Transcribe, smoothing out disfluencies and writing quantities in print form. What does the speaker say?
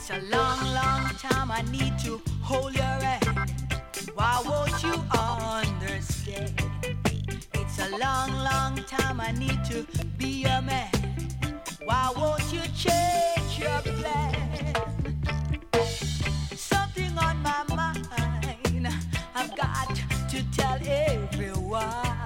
It's a long, long time I need to hold your hand. Why won't you understand? It's a long, long time I need to be your man. Why won't you change your plan? Something on my mind I've got to tell everyone.